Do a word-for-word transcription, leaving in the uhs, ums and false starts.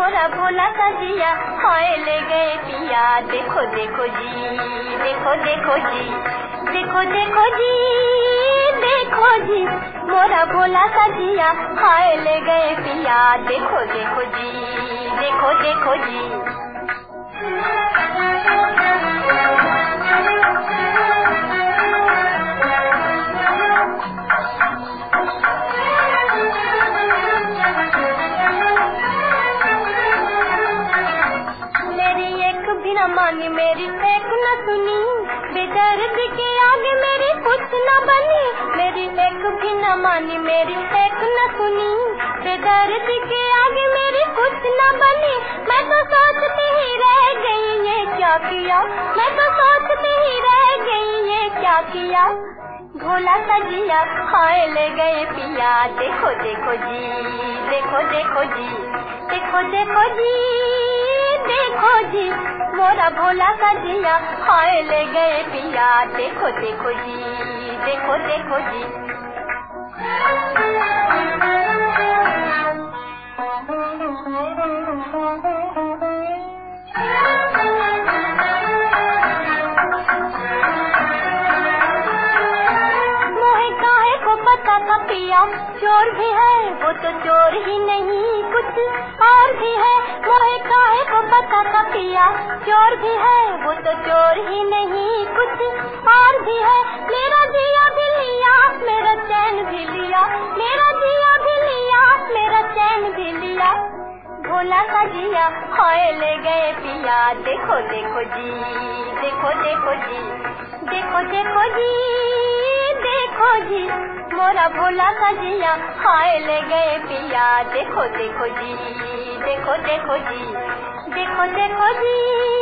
मोरा भोला सा जिया हाय ले गए पिया। देखो देखो जी, देखो देखो जी, देखो देखो जी, देखो जी, मोरा भोला सा जिया हाय ले गए पिया। देखो देखो जी, देखो देखो जी। न मानी मेरी एक न सुनी, बेदर्द के आगे मेरी कुछ न बनी। मेरी एक भी न मानी मेरी एक न सुनी, बेदर्द के आगे मेरी कुछ न बनी। मैं तो सोचती ही रह गई ये क्या किया, मैं तो सोचती ही रह गई ये क्या किया। भोला सा जिया हाय ले गए पिया। देखो देखो जी, देखो देखो जी, देखो देखो जी, देखो जी, मोरा भोला सा जिया हाय ले गए पिया। देखो देखो जी, देखो देखो जी। मोहे काहे को पता था पिया चोर भी है, वो तो चोर ही नहीं कुछ और भी है। मोहे काहे को पता था पिया चोर भी है, वो तो चोर ही नहीं कुछ और भी है। मेरा जिया भी लिया, मेरा चैन भी लिया, मेरा जिया भी लिया, मेरा चैन भी लिया। भोला सा जिया हाय ले गए पिया। देखो देखो जी, देखो देखो जी, देखो देखो जी, देखो जी, मोरा भोला सा जिया हाय ले गए पिया। देखो देखो जी, देखो देखो जी, देखो देखो जी।